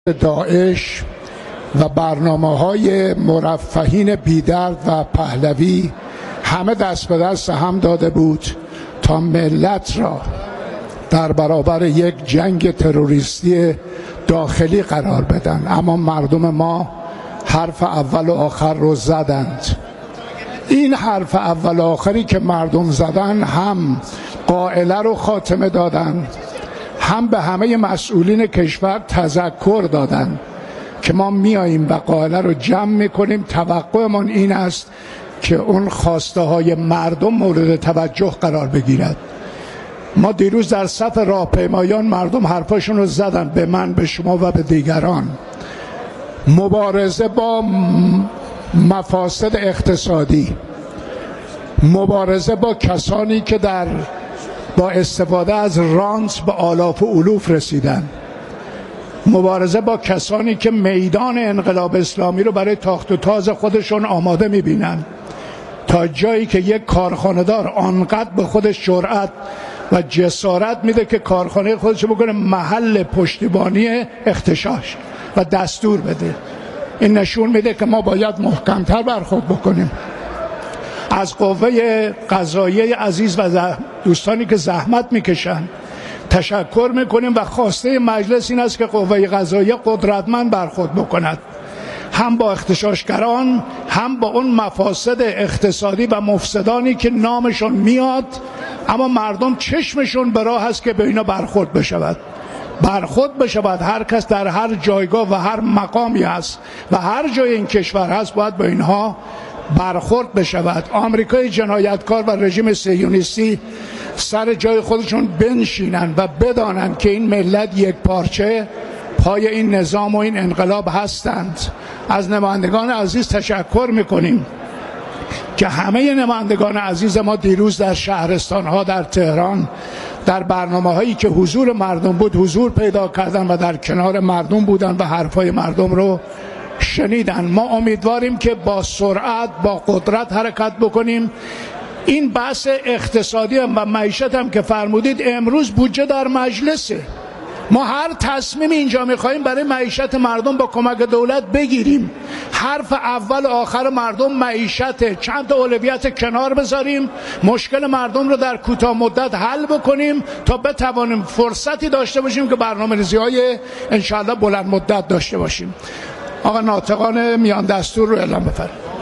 داعش و برنامه‌های مرفهین بیدرد و پهلوی همه دست به دست هم داده بود تا ملت را در برابر یک جنگ تروریستی داخلی قرار بدن، اما مردم ما حرف اول و آخر رو زدند. این حرف اول و آخری که مردم زدن هم قائله رو خاتمه دادن، هم به همه مسئولین کشور تذکر دادن که ما میاییم و قائله رو جمع میکنیم. توقعمون این است که اون خواسته های مردم مورد توجه قرار بگیرد. ما دیروز در صف راهپیمایان مردم حرفاشون رو زدن، به من، به شما و به دیگران. مبارزه با مفاسد اقتصادی، مبارزه با کسانی که با استفاده از رانت به آلاف و الوف رسیدن، مبارزه با کسانی که میدان انقلاب اسلامی رو برای تاخت و تاز خودشون آماده میبینن، تا جایی که یک کارخانه‌دار آنقدر به خودش جرأت و جسارت میده که کارخانه خودش بکنه محل پشتیبانی اغتشاش و دستور بده. این نشون میده که ما باید محکمتر برخورد بکنیم. از قوه قضاییه عزیز و دوستانی که زحمت میکشن تشکر میکنیم و خواسته مجلس این است که قوه قضاییه قدرتمند برخورد بکند، هم با اغتشاشگران، هم با اون مفاسد اقتصادی و مفسدانی که نامشون میاد اما مردم چشمشون به راه هست که به اینا برخورد بشود. هر کس در هر جایگاه و هر مقامی هست و هر جای این کشور هست باید با اینها برخورد بشود. آمریکای جنایتکار و رژیم صهیونیستی سر جای خودشون بنشینن و بدانن که این ملت یک پارچه پای این نظام و این انقلاب هستند. از نمایندگان عزیز تشکر میکنیم که همه نمایندگان عزیز ما دیروز در شهرستان‌ها در تهران در برنامه‌هایی که حضور مردم بود حضور پیدا کردن و در کنار مردم بودن و حرفای مردم رو شنیدن. ما امیدواریم که با سرعت با قدرت حرکت بکنیم. این بحث اقتصادی و معیشت هم که فرمودید، امروز بودجه در مجلسه. ما هر تصمیم اینجا میخواییم برای معیشت مردم با کمک دولت بگیریم. حرف اول و آخر مردم معیشت، چند تا اولویت کنار بذاریم، مشکل مردم رو در کوتاه مدت حل بکنیم تا بتوانیم فرصتی داشته باشیم که برنامه‌ریزی‌های انشاءالله بلند مدت داشته باشیم. آقا ناطقان میان دستور رو اعلام بفرمایید.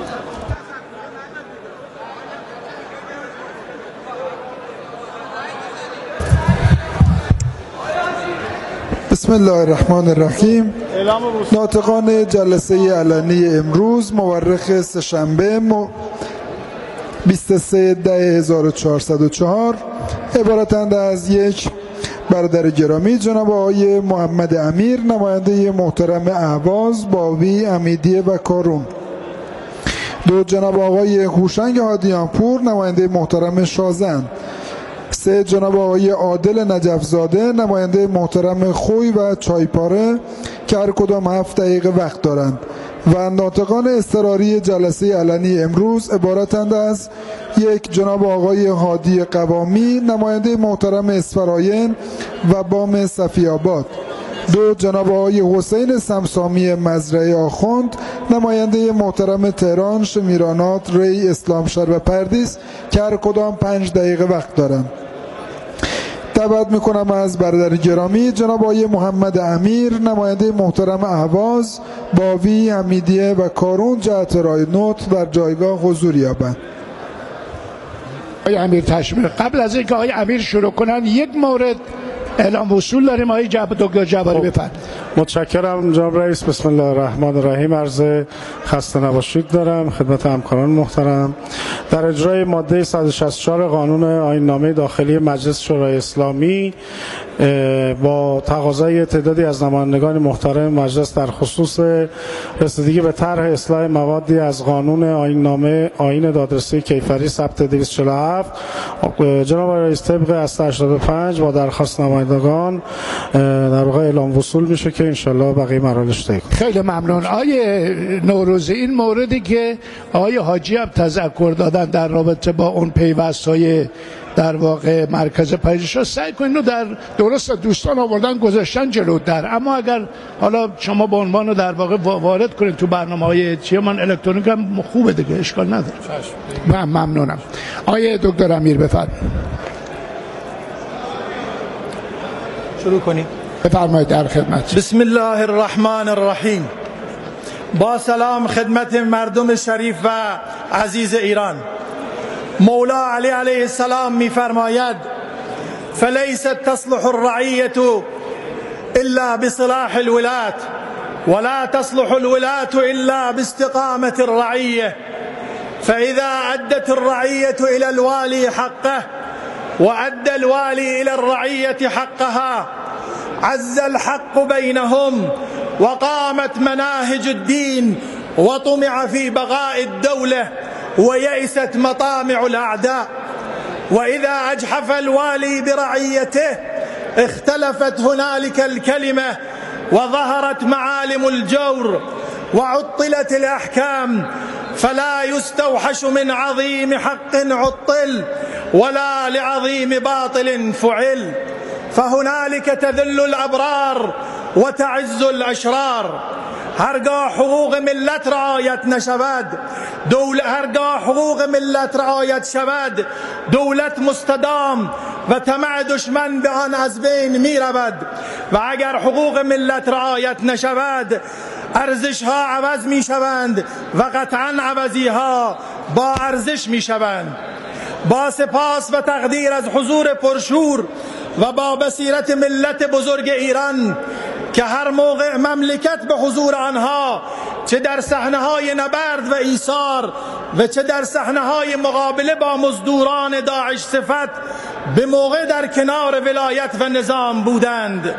بسم الله الرحمن الرحیم. ناطقان جلسه علنی امروز مورخ سه‌شنبه 23/10/1404 عبارتند از یک برادر گرامی جناب آقای محمد امیر نماینده محترم اهواز، باوی، امیدیه و کارون. دو جناب آقای هوشنگ هادیانپور نماینده محترم شازن. سه جناب آقای عادل نجفزاده نماینده محترم خوی و چایپاره که هر کدام 7 دقیقه وقت دارند و ناطقان اضطراری جلسه علنی امروز عبارتند از یک جناب آقای هادی قوامی نماینده محترم اسفراین و بام صفی‌آباد. دو جناب آقای حسین سمسامی مزرعه آخوند نماینده محترم تهران، شمیرانات، ری، اسلامشهر و پردیس که هر کدام 5 دقیقه وقت دارند. دعوت میکنم از برادر گرامی جناب آقای محمد امیر نماینده محترم اهواز، باوی، حمیدیه و کارون جهت ارائه نطق در جایگاه حضور یابند. آقای امیر تشمیل، قبل از اینکه آقای امیر شروع کنن یک مورد اعلام وصول داریم. آقای دکتر جباری بفرمایید. متشکرم جناب رئیس. بسم الله الرحمن الرحیم. عرض خسته نباشید دارم خدمت همکاران محترم. در اجرای ماده 164 قانون آیین‌نامه داخلی مجلس شورای اسلامی با تقاضای تعدادی از نمایندگان محترم مجلس در خصوص رسیدگی به طرح اصلاح موادی از قانون آیین‌نامه آیین دادرسی کیفری ثبت 247 جناب رئیس طبق از 85 با درخواست نمایندگان در واقع اعلام وصول میشه که انشالله بقیه مراحلش طی کنیم. خیلی ممنون. آقای نوروزی، این موردی که آقای حاجی هم تذکر دادن در رابطه با اون پیوست‌های در واقع مرکز پژوهش سعی کنید رو در درست دوستان آوردن گذاشتن جلو در، اما اگر حالا شما به عنوان در واقع وارد کنید تو برنامه‌های چیه من الکترونیک هم خوبه دیگه، اشکال نداره. من ممنونم. آیه دکتر امیر بفرمایید. شروع کنید. بفرمایید. در خدمت. بسم الله الرحمن الرحیم. با سلام خدمت مردم شریف و عزیز ایران. مولا علی علیه السلام می‌فرماید فلیست تصلح الرعیة الا بصلاح الولاة ولا تصلح الولاة الا باستقامة الرعیة فاذا ادت الرعیة الى الوالي حقه وادى الوالي الى الرعیة حقها عز الحق بينهم وقامت مناهج الدين وطمع في بقاء الدولة ويئست مطامع الأعداء. وإذا أجحف الوالي برعيته اختلفت هنالك الكلمة وظهرت معالم الجور وعطلت الأحكام فلا يستوحش من عظيم حق عطل ولا لعظيم باطل فعل فهنالك تذل الأبرار وتعز الأشرار. هرگاه حقوق ملت رعایت نشود هرگاه حقوق ملت رعایت شود دولت مستدام و طمع دشمن به آن از بین می رود و اگر حقوق ملت رعایت نشود ارزش ها عوض می شوند و قطعا عوضی ها با ارزش می شوند. با سپاس و تقدیر از حضور پرشور و با بصیرت ملت بزرگ ایران که هر موقع مملکت به حضور آنها چه در صحنه‌های نبرد و ایثار و چه در صحنه‌های مقابله با مزدوران داعش صفت به موقع در کنار ولایت و نظام بودند.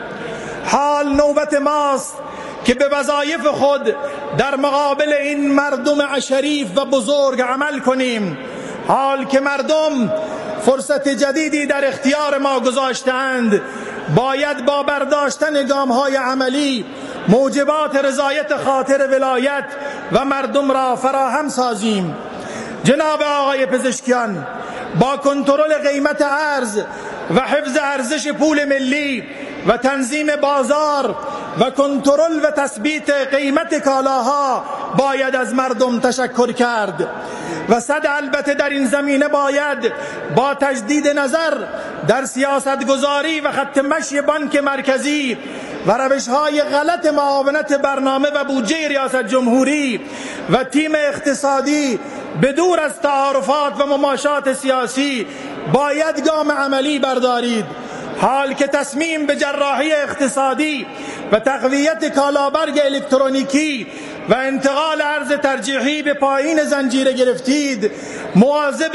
حال نوبت ماست که به وظایف خود در مقابل این مردم شریف و بزرگ عمل کنیم. حال که مردم فرصت جدیدی در اختیار ما گذاشتند باید با برداشتن گام‌های عملی موجبات رضایت خاطر ولایت و مردم را فراهم سازیم. جناب آقای پزشکیان، با کنترل قیمت ارز و حفظ ارزش پول ملی و تنظیم بازار و کنترل و تثبیت قیمت کالاها باید از مردم تشکر کرد و البته در این زمینه باید با تجدید نظر در سیاست گذاری و خط مشی بانک مرکزی و روش‌های غلط معاونت برنامه و بودجه ریاست جمهوری و تیم اقتصادی بدور از تعارفات و مماشات سیاسی باید گام عملی بردارید. حال که تصمیم به جراحی اقتصادی و تقویت کالابرگ الکترونیکی و انتقال ارز ترجیحی به پایین زنجیره گرفتید، مواظب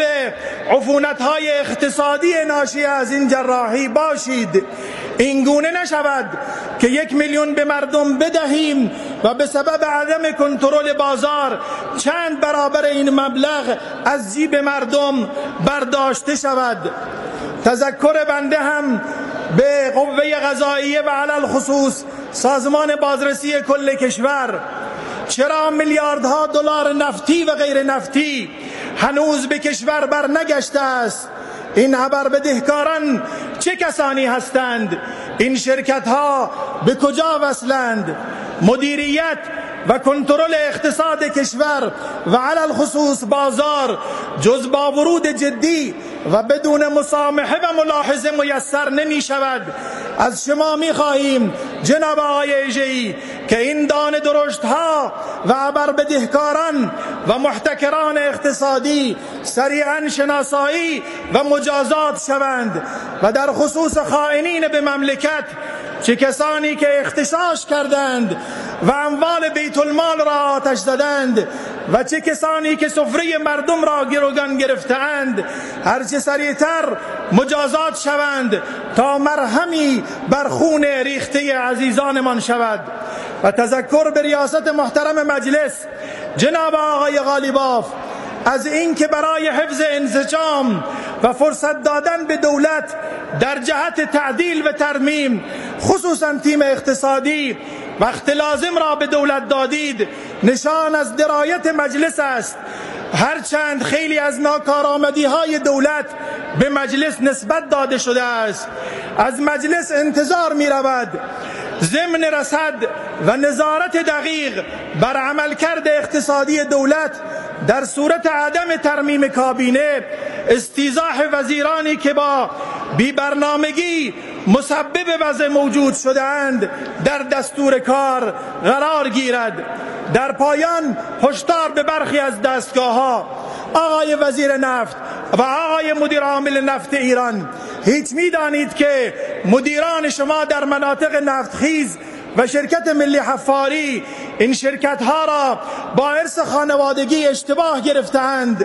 عفونت‌های اقتصادی ناشی از این جراحی باشید. این گونه نشود که 1 میلیون به مردم بدهیم و به سبب عدم کنترل بازار چند برابر این مبلغ از جیب مردم برداشته شود. تذکر بنده هم به قوه قضاییه و علل خصوص سازمان بازرسی کل کشور چرا میلیاردها دلار نفتی و غیر نفتی هنوز به کشور بر نگشته است؟ این ابر بدهکاران چه کسانی هستند؟ این شرکت ها به کجا وصلند؟ مدیریت و کنترل اقتصاد کشور و علل خصوص بازار جز با ورود جدی و بدون مسامحه و ملاحظه میسر نمی شود. از شما می خواهیم جناب آقای ایجه‌ای که این دانه درشت ها و ابر بدهکاران و محتکران اقتصادی سریعا شناسایی و مجازات شوند و در خصوص خائنین به مملکت، چه کسانی که اغتشاش کردند و اموال بیت المال را آتش زدند و چه کسانی که سفره مردم را گروگان گرفتند، هرچه سریعتر مجازات شوند تا مرهمی بر خون ریخته عزیزانمان شود. و تذکر به ریاست محترم مجلس جناب آقای غالیباف از این که برای حفظ انسجام و فرصت دادن به دولت در جهت تعدیل و ترمیم خصوصا تیم اقتصادی وقت لازم را به دولت دادید، نشان از درایت مجلس است هرچند خیلی از ناکارآمدی های دولت به مجلس نسبت داده شده است، از مجلس انتظار می رود ضمن رصد و نظارت دقیق بر عملکرد اقتصادی دولت در صورت عدم ترمیم کابینه، استیضاح وزیرانی که با بی‌برنامگی مسبب وضع موجود شده‌اند در دستور کار قرار گیرد. در پایان هشدار به برخی از دستگاه‌ها: آقای وزیر نفت و آقای مدیر عامل نفت ایران، هیچ می‌دانید که مدیران شما در مناطق نفتخیز و شرکت ملی حفاری این شرکت‌ها را با ارث خانوادگی اشتباه گرفتند.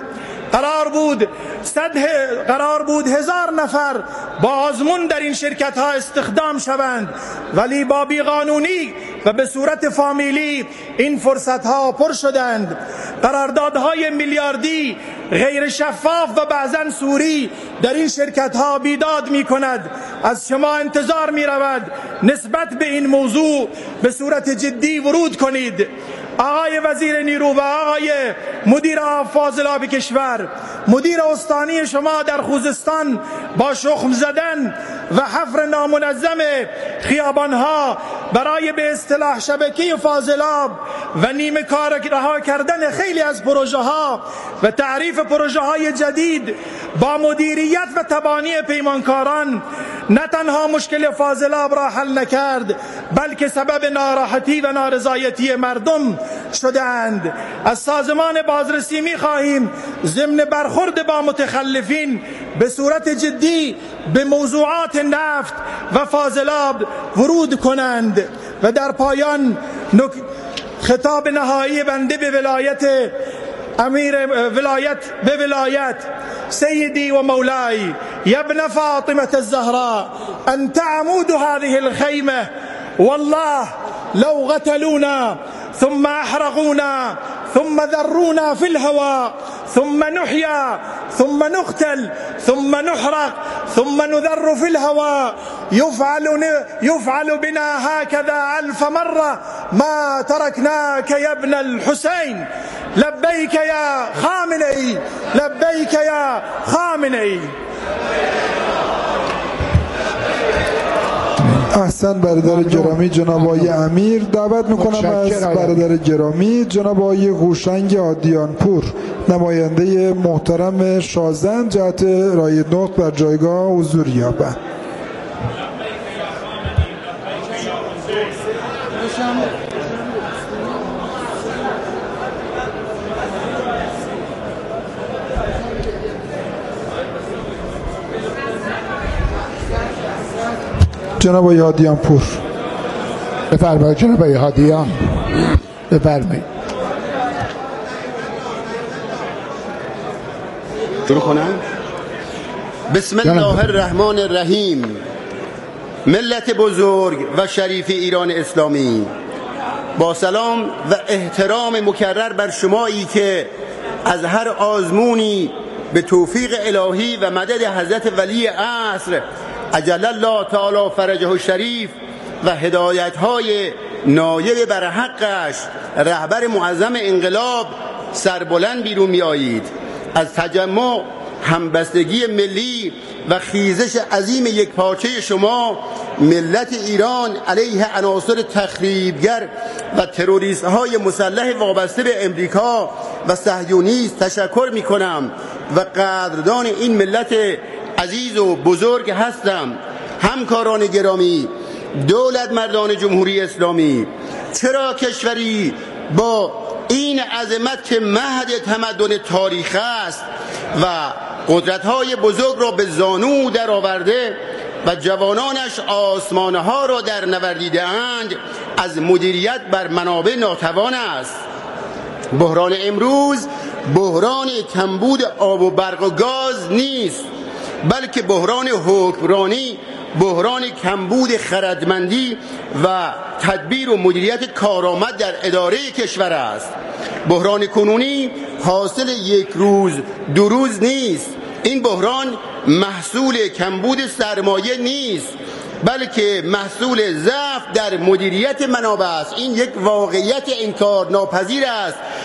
قرار بود 1000 نفر با آزمون در این شرکت‌ها استخدام شوند، ولی با بیقانونی و به صورت فامیلی این فرصت‌ها پر شدند. قراردادهای میلیاردی غیر شفاف و بعضاً سوری در این شرکت‌ها بیداد می‌کند. از شما انتظار می‌رود نسبت به این موضوع به صورت جدی ورود کنید. آقای وزیر نیرو و آقای مدیر فاضلاب کشور، مدیر استانی شما در خوزستان با شخم زدن و حفر نامنظم خیابانها برای به اصطلاح شبکه فاضلاب و نیمه کار رها کردن خیلی از پروژه ها و تعریف پروژه های جدید با مدیریت و تبانی پیمانکاران نه تنها مشکل فاضلاب را حل نکرد، بلکه سبب ناراحتی و نارضایتی مردم شدند. از سازمان بازرسی می خواهیم ضمن برخورد با متخلفین به صورت جدی به موضوعات نفت و فاضلاب ورود کنند. و در پایان خطاب نهایی بنده به ولایت سيدي ومولاي يا ابن فاطمة الزهراء أنت عمود هذه الخيمة، والله لو قتلونا ثم أحرقونا ثم ذرونا في الهواء ثم نحيا ثم نقتل ثم نحرق ثم نذر في الهواء يفعل بنا هكذا 1000 مرة ما تركناك يا ابن الحسين. لبيك يا خامنئي، لبيك يا خامنئي. احسن برادر گرامی جناب آقای امیر. دعوت میکنم از برادر گرامی جناب آقای هوشنگ آدیانپور، نماینده محترم شازن جهت رای نطق بر جایگاه حضور یابند. جناب آقای هادیانپور بفرمایید. جناب آقای هادیان بفرمایید. شروع کنم. بسم الله الرحمن الرحیم. ملت بزرگ و شریف ایران اسلامی، با سلام و احترام مکرر بر شمایی که از هر آزمونی به توفیق الهی و مدد حضرت ولی عصر عجل الله تعالی فرجه الشریف و هدایت‌های نایب بر حقش رهبر معظم انقلاب سربلند بیرون می‌آیید. از تجمع، همبستگی ملی و خیزش عظیم یکپارچه شما، ملت ایران علیه عناصر تخریبگر و تروریست‌های مسلح وابسته به امریکا و صهیونیست تشکر می‌کنم و قدردان این ملت عزیز و بزرگ هستم. همکاران گرامی، دولت مردان جمهوری اسلامی، چرا کشوری با این عظمت که مهد تمدن تاریخ است و قدرت‌های بزرگ را به زانو درآورده و جوانانش آسمان‌ها را در نوردیده‌اند، از مدیریت بر منابع ناتوان است. بحران امروز بحران کمبود آب و برق و گاز نیست، بلکه بحران حکمرانی، بحران کمبود خردمندی و تدبیر و مدیریت کارآمد در اداره کشور است. بحران کنونی حاصل یک روز دو روز نیست. این بحران محصول کمبود سرمایه نیست، بلکه محصول ضعف در مدیریت منابع است. این یک واقعیت انکار ناپذیر است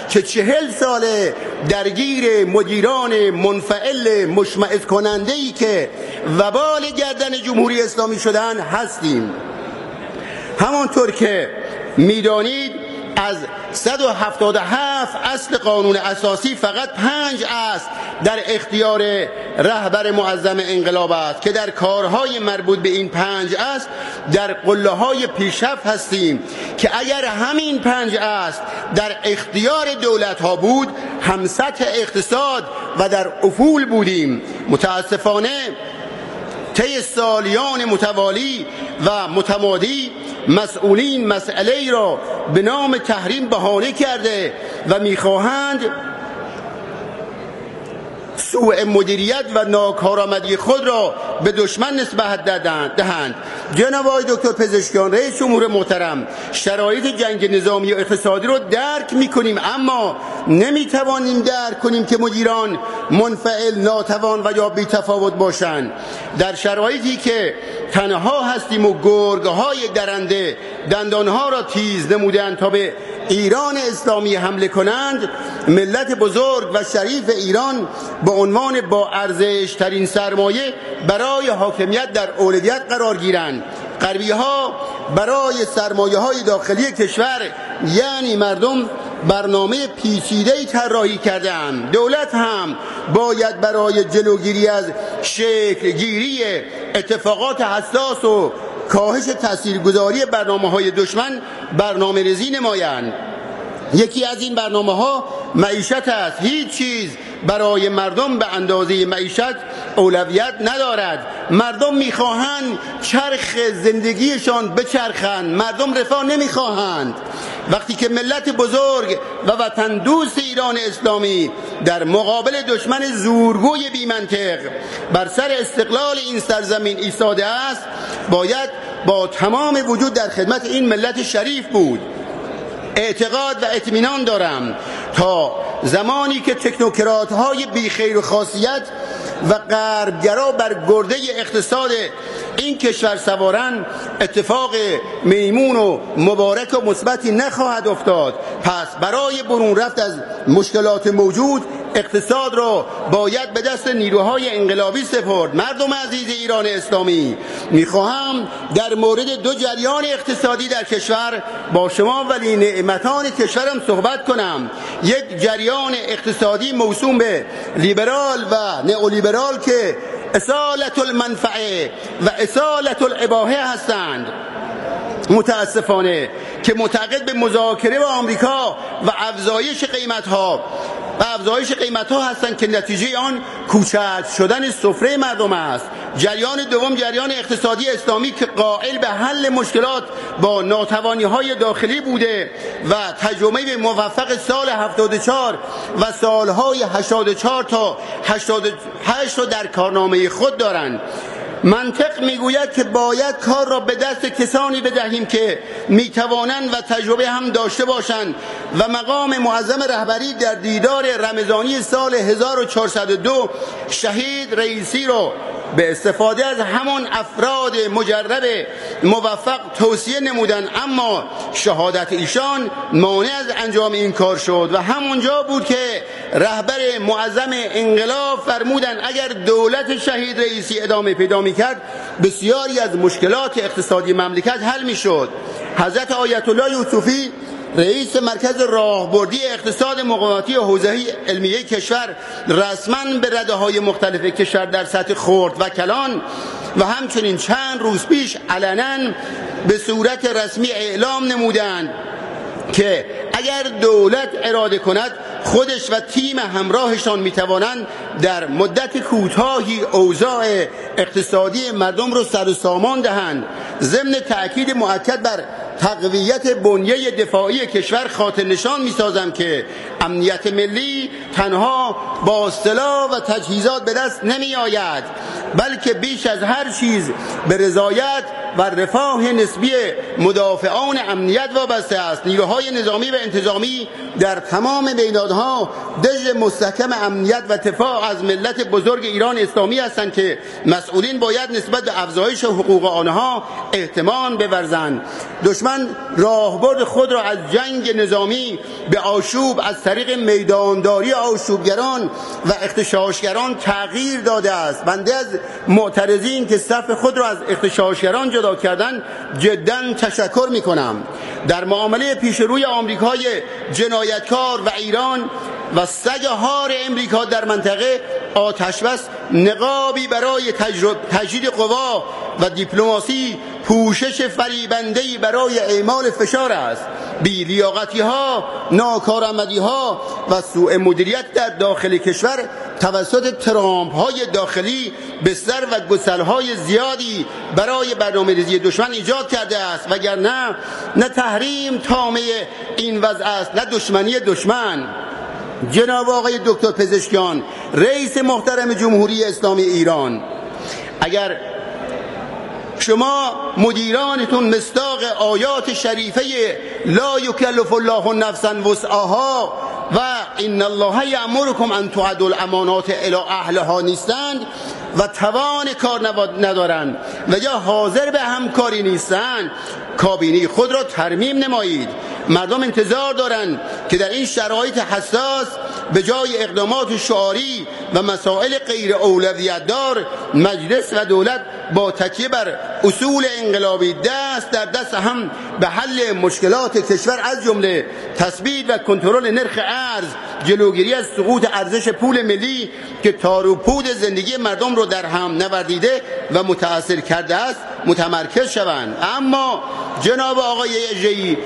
که 40 ساله درگیر مدیران منفعل مشمئز کننده‌ای که وبال گردن جمهوری اسلامی شدن هستیم. همانطور که میدانید از 177 اصل قانون اساسی فقط 5 اصل در اختیار رهبر معظم انقلاب است که در کارهای مربوط به این 5 اصل در قله‌های پیشرفت هستیم که اگر همین 5 اصل در اختیار دولت‌ها بود هم سطح اقتصاد و در افول بودیم. متاسفانه طی سالیان متوالی و متمادی مسئولین مسئله را به نام تحریم بهانه کرده و می‌خواهند سوء مدیریت و ناکارآمدی خود را به دشمن نسبت دهند. جناب آقای دکتر پزشکیان، رئیس جمهور محترم، شرایط جنگ نظامی و اقتصادی را درک می‌کنیم، اما نمی‌توانیم درک کنیم که مدیران منفعل، ناتوان و یا بی‌تفاوت باشند. در شرایطی که تنها هستیم و گرگ‌های درنده دندانها را تیز نمودند تا به ایران اسلامی حمله کنند، ملت بزرگ و شریف ایران به عنوان با ارزش ترین سرمایه برای حاکمیت در اولویت قرار گیرند. غربی‌ها برای سرمایه‌های داخلی کشور یعنی مردم برنامه پیچیده‌ای طراحی کرده‌اند. دولت هم باید برای جلوگیری از شکل‌گیری اتفاقات حساس و کاهش تاثیرگذاری برنامه‌های دشمن برنامه‌ریزی نمایند. یکی از این برنامه‌ها معیشت است. هیچ چیز برای مردم به اندازه معیشت اولویت ندارد. مردم می‌خواهند چرخ زندگیشان بچرخند، مردم رفاه نمی‌خواهند. وقتی که ملت بزرگ و وطن دوست ایران اسلامی در مقابل دشمن زورگوی بی‌منطق بر سر استقلال این سرزمین ایستاده است، باید با تمام وجود در خدمت این ملت شریف بود. اعتقاد و اطمینان دارم تا زمانی که تکنوکرات‌های بیخیر و خاصیت و غربگرا بر گرده اقتصاد این کشور سوارن، اتفاق میمون و مبارک و مثبتی نخواهد افتاد. پس برای برون رفت از مشکلات موجود اقتصاد را باید به دست نیروهای انقلابی سپرد. مردم عزیز ایران اسلامی، میخواهم در مورد 2 جریان اقتصادی در کشور با شما ولی نعمتان کشورم صحبت کنم. یک جریان اقتصادی موسوم به لیبرال و نئولیبرال که اصالت المنفعه و اصالت الاباحه هستند. متاسفانه که معتقد به مذاکره با آمریکا و افزایش قیمت‌ها هستند که نتیجه آن کوچک شدن سفره مردم است. جریان دوم جریان اقتصادی اسلامی که قائل به حل مشکلات با ناتوانی‌های داخلی بوده و تجربه به موفق سال 74 و سالهای 84 تا 88 را در کارنامه خود دارند. منطق میگوید که باید کار را به دست کسانی بدهیم که میتوانند و تجربه هم داشته باشند و مقام معظم رهبری در دیدار رمضانی سال 1402 شهید رئیسی را به استفاده از همان افراد مجرب موفق توصیه نمودند، اما شهادت ایشان مانع از انجام این کار شد و همونجا بود که رهبر معظم انقلاب فرمودند اگر دولت شهید رئیسی ادامه پیدا می‌کرد بسیاری از مشکلات اقتصادی مملکت حل می‌شد. حضرت آیت الله یوسفی رئیس مرکز راهبردی اقتصاد مقاومتی حوزه علمیه کشور رسما به رده‌های مختلف کشور در سطح خرد و کلان و همچنین چند روز پیش علنا به صورت رسمی اعلام نمودند که اگر دولت اراده کند خودش و تیم همراهشان میتوانند در مدت کوتاهی اوضاع اقتصادی مردم را سر و سامان دهند. ضمن تأکید مؤکد بر تقویت بنیه دفاعی کشور خاطر نشان می‌سازم که امنیت ملی تنها با سلاح و تجهیزات به دست نمی‌آید، بلکه بیش از هر چیز به رضایت و رفاه نسبی مدافعان امنیت وابسته است. نیروهای نظامی و انتظامی در تمام میدانها دژ مستحکم امنیت و دفاع از ملت بزرگ ایران اسلامی هستند که مسئولین باید نسبت به افزایش حقوق آنها احترام بورزند. دشمن راهبرد خود را از جنگ نظامی به آشوب از طریق میدانداری آشوبگران و اغتشاشگران تغییر داده است. بنده از معترضین که صف خود را از اغتشاشگران جدا کردن جدا تشکر می کنم. در معامله پیشروی آمریکای جنایتکار و ایران و سگ هار امریکا در منطقه آتشبس نقابی برای تجدید قوا و دیپلماسی پوشش فریبنده‌ای برای اعمال فشار است. بی‌لیاقتی‌ها، ناکارآمدی‌ها و سوء مدیریت در داخل کشور توسط ترامپ‌های داخلی بستر و گسل‌های زیادی برای برنامه‌ریزی دشمن ایجاد کرده است، وگرنه نه تحریم طامع این وضع است نه دشمنی دشمن. جناب آقای دکتر پزشکیان، رئیس محترم جمهوری اسلامی ایران، اگر شما مدیرانتون مصداق آیات شریفه لا یکلف الله نفسا وسعها و ان الله یأمرکم ان تؤدوا الامانات الی اهلها نیستند و توان کار ندارند و یا حاضر به همکاری نیستند، کابینه خود را ترمیم نمایید. مردم انتظار دارند که در این شرایط حساس به جای اقدامات شعاری و مسائل غیر اولویت دار، مجلس و دولت با تکیه بر اصول انقلابی دست در دست هم به حل مشکلات کشور از جمله تثبیت و کنترل نرخ ارز، جلوگیری از سقوط ارزش پول ملی که تار و پود زندگی مردم رو در هم نوردیده و متأثر کرده است متمرکز شوند. اما جناب آقای اژه‌ای،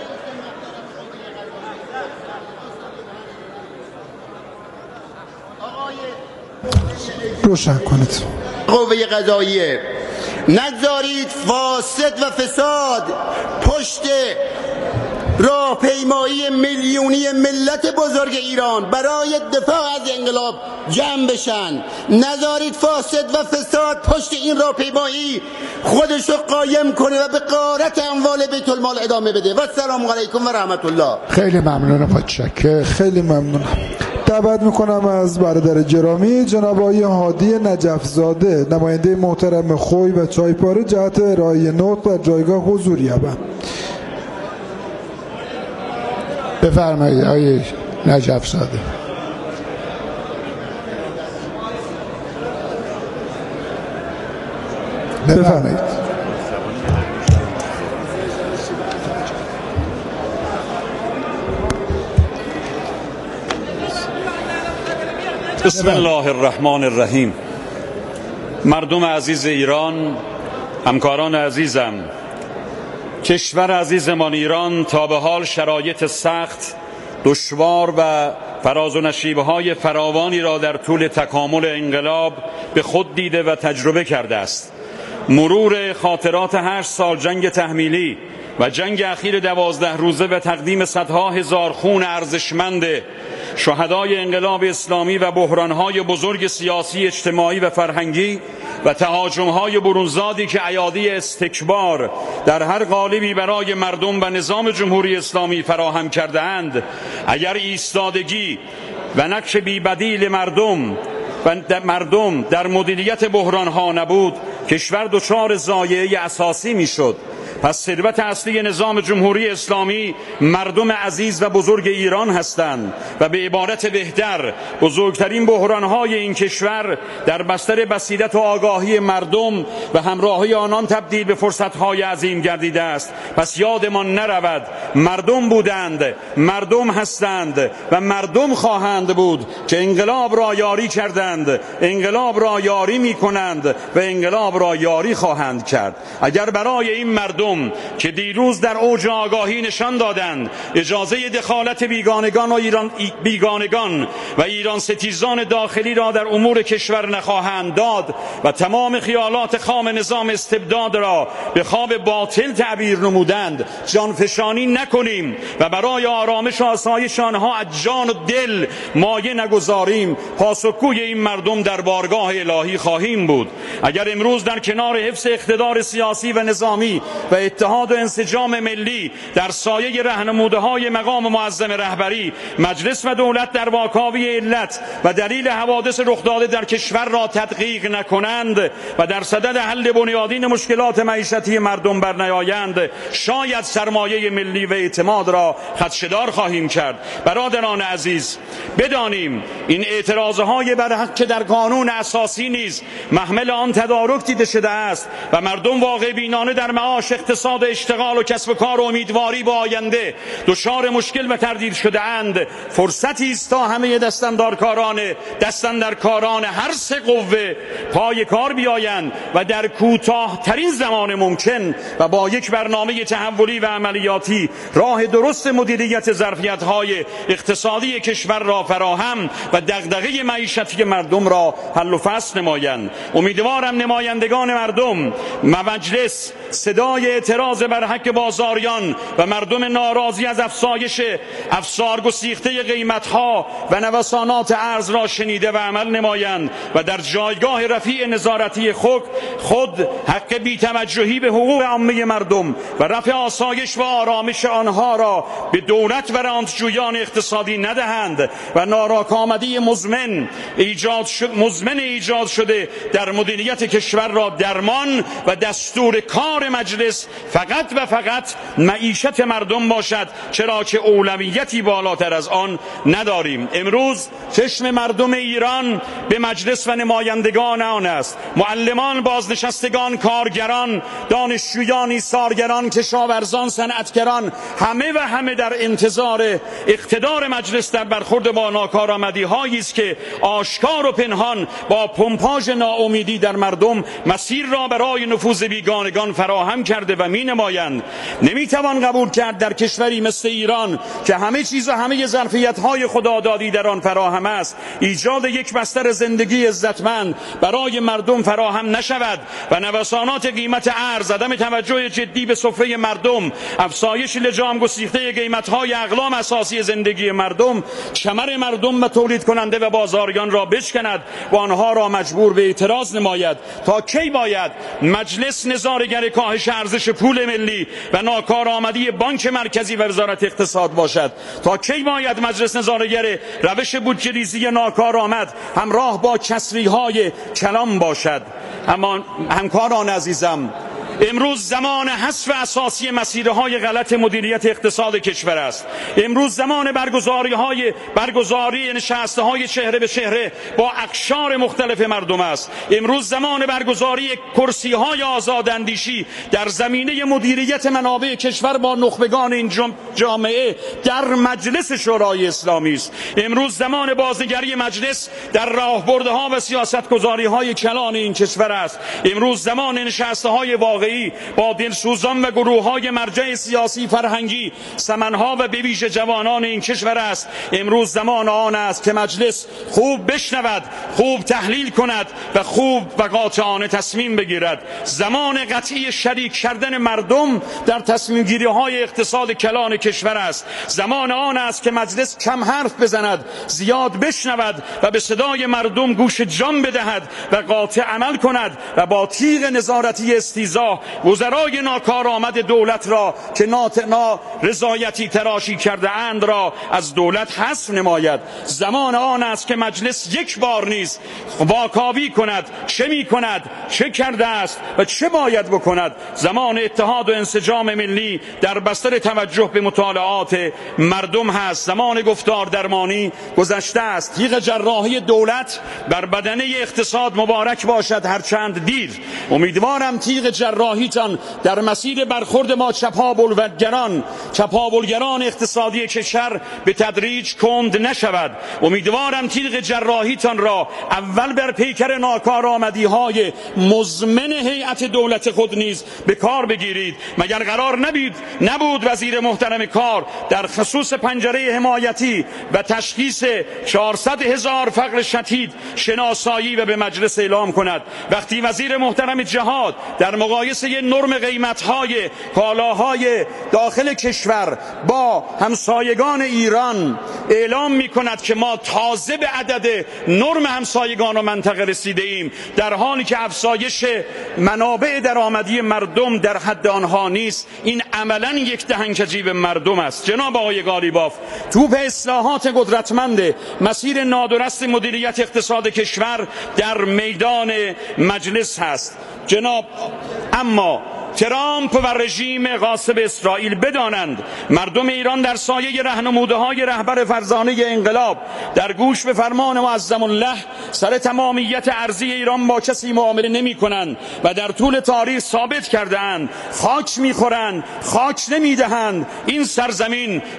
روشن کنید. قوه قضاییه، نگذارید فاسد و فساد پشت راهپیمایی میلیونی ملت بزرگ ایران برای دفاع از انقلاب جمع بشن. نذارید فاسد و فساد پشت این راهپیمایی خودش رو قایم کنه و به غارت اموال بیت المال ادامه بده. و السلام علیکم و رحمت الله. خیلی ممنونم، متشکرم. خیلی ممنونم. دعوت میکنم از برادر گرامی جناب آقای هادی نجفزاده، نماینده محترم خوی و چایپاره، جهت ارائه نطق در جایگاه حضور یابند. بفرمایید آقای نجفزاده. بفرمایید. بسم الله الرحمن الرحیم. مردم عزیز ایران، همکاران عزیزم، کشور عزیزمان ایران تا به حال شرایط سخت، دشوار و فراز و نشیب‌های فراوانی را در طول تکامل انقلاب به خود دیده و تجربه کرده است. مرور خاطرات 8 سال جنگ تحمیلی و جنگ اخیر 12 روزه و تقدیم صدها هزار خون ارزشمند شهدای انقلاب اسلامی و بحران‌های بزرگ سیاسی، اجتماعی و فرهنگی و تهاجم‌های برونزادی که ایادی استکبار در هر قالبی برای مردم و نظام جمهوری اسلامی فراهم کرده‌اند، اگر ایستادگی و نقش بی‌بدیل مردم در مدیریت بحران‌ها نبود، کشور دچار ضایعه اساسی می‌شد. پس ثروت اصلی نظام جمهوری اسلامی مردم عزیز و بزرگ ایران هستند و به عبارت بهتر بزرگترین بحران‌های این کشور در بستر بصیرت و آگاهی مردم و همراهی آنان تبدیل به فرصت‌های عظیم گردیده است. پس یادمان نرود مردم بودند، مردم هستند و مردم خواهند بود که انقلاب را یاری کردند، انقلاب را یاری می‌کنند و انقلاب را یاری خواهند کرد. اگر برای این مردم مردم که دیروز در اوج آگاهی نشان دادند اجازه دخالت بیگانگان و ایران ستیزان داخلی را در امور کشور نخواهند داد و تمام خیالات خام نظام استبداد را به خواب باطل تعبیر نمودند جانفشانی نکنیم و برای آرامش و آسایش آنها از جان و دل مایه نگذاریم. پاسخگوی این مردم در بارگاه الهی خواهیم بود. اگر امروز در کنار حفظ اقتدار سیاسی و نظامی و اتحاد و انسجام ملی در سایه راهنمودهای مقام معظم رهبری مجلس و دولت در واکاوی علت و دلیل حوادث رخ داده در کشور را تدقیق نکنند و در صدد حل بنیادین مشکلات معیشتی مردم برنیایند، شاید سرمایه ملی و اعتماد را خدشه‌دار خواهیم کرد. برادران عزیز، بدانیم این اعتراضهای بر حق که در قانون اساسی نیز محمل آن تدارک دیده شده است و مردم واقع بینانه در معاش، اقتصاد، اشتغال و کسب و کار و امیدواری به آینده دچار مشکل و تردید شده اند، فرصتی است تا همه دستاندرکاران هر سه قوه پای کار بیایند و در کوتاه‌ترین زمان ممکن و با یک برنامه تحولی و عملیاتی راه درست مدیریت ظرفیت‌های اقتصادی کشور را فراهم و دغدغه معیشتی مردم را حل و فصل نمایند. امیدوارم نمایندگان مردم و مجلس صدای اعتراض بر حق بازاریان و مردم ناراضی از افسارگسیخته قیمت‌ها و نوسانات ارز را شنیده و عمل نمایند و در جایگاه رفیع نظارتی خود حق بی‌توجهی به حقوق عامه مردم و رفع آسایش و آرامش آنها را به دولت و رانتجویان اقتصادی ندهند و ناکارآمدی مزمن ایجاد شده در مدیریت کشور را درمان و دستور کار مجلس فقط و فقط معیشت مردم باشد، چرا که اولویتی بالاتر از آن نداریم. امروز چشم مردم ایران به مجلس و نمایندگان آن است. معلمان، بازنشستگان، کارگران، دانشجویان، ایثارگران، کشاورزان، صنعتگران، همه در انتظار اقتدار مجلس در برخورد با ناکارآمدی‌هایی است که آشکار و پنهان با پمپاژ ناامیدی در مردم مسیر را برای نفوذ بیگانگان فراهم کرده و می‌نمایند. نمی‌توان قبول کرد در کشوری مثل ایران که همه چیز و همه ظرفیت‌های خدادادی در آن فراهم است، ایجاد یک بستر زندگی عزتمند برای مردم فراهم نشود و نوسانات قیمت ارز، عدم توجه جدی به سفره مردم، افزایش لجام گسیخته قیمت‌های اقلام اساسی زندگی مردم کمر مردم و تولید کننده و بازاریان را بشکند و آنها را مجبور به اعتراض نماید. تا کی باید مجلس نظاره‌گر کاهش ارزش پول ملی و ناکارآمدی بانک مرکزی و وزارت اقتصاد باشد؟ تا کی باید مجلس نظاره‌گر روش بودجه‌ریزی ناکارآمد همراه با کسری‌های کلان باشد؟ اما همکاران عزیزم، امروز زمان حذف اساسی مسیرهای غلط مدیریت اقتصاد کشور است. امروز زمان برگزاری نشست‌های چهره به چهره با اقشار مختلف مردم است. امروز زمان برگزاری کرسی‌های آزاداندیشی در زمینه مدیریت منابع کشور با نخبگان این جامعه در مجلس شورای اسلامی است. امروز زمان بازنگری مجلس در راهبردها و سیاست‌گذاری‌های کلان این کشور است. امروز زمان نشست‌های واقعی با دلسوزان و گروه‌های مرجع سیاسی، فرهنگی، سمنها و به ویژه جوانان این کشور است. امروز زمان آن است که مجلس خوب بشنود، خوب تحلیل کند و خوب و قاطعانه تصمیم بگیرد. زمان قطعی شریک کردن مردم در تصمیم گیری های اقتصاد کلان کشور است. زمان آن است که مجلس کم حرف بزند، زیاد بشنود و به صدای مردم گوش جان بدهد و قاطع عمل کند و با تیغ نظارتی استیضاح وزرای ناکارآمد دولت را که رضایتی تراشی کرده اند را از دولت حذف نماید. زمان آن است که مجلس یک بار نیز واکاوی کند، چه می کند، چه کرده است و چه باید بکند. زمان اتحاد و انسجام ملی در بستر توجه به مطالعات مردم هست. زمان گفتار درمانی گذشته است. تیغ جراحی دولت بر بدنه اقتصاد مبارک باشد، هرچند دیر. امیدوارم تیغ جراحی جراحیتان در مسیر برخورد با چپاولگران اقتصادی کشور به تدریج کند نشود. امیدوارم تیغ جراحیتان را اول بر پیکر ناکارآمدی‌های مزمن هیئت دولت خود نیز به کار بگیرید. مگر قرار نبود وزیر محترم کار در خصوص پنجره حمایتی و تشخیص 400,000 فقر شدید شناسایی و به مجلس اعلام کند؟ وقتی وزیر محترم جهاد در مقایسه نرم قیمت‌های کالاهای داخل کشور با همسایگان ایران اعلام می‌کند که ما تازه به عدد نرم همسایگان و منطقه رسیده ایم، در حالی که افزایش منابع درآمدی مردم در حد آنها نیست، این عملاً یک دهنکجی به مردم است. جناب آقای قالیباف، توپ اصلاحات قدرتمند مسیر نادرست مدیریت اقتصاد کشور در میدان مجلس هست. اما ترامپ و رژیم غاصب اسرائیل بدانند مردم ایران در سایه راهنمودهای رهبر فرزانه انقلاب در گوش به فرمان معظم الله سر تمامیت ارضی ایران با کسی معامله نمی کنند و در طول تاریخ ثابت کرده‌اند خاک می‌خورند، خاک نمی‌دهند. این سرزمین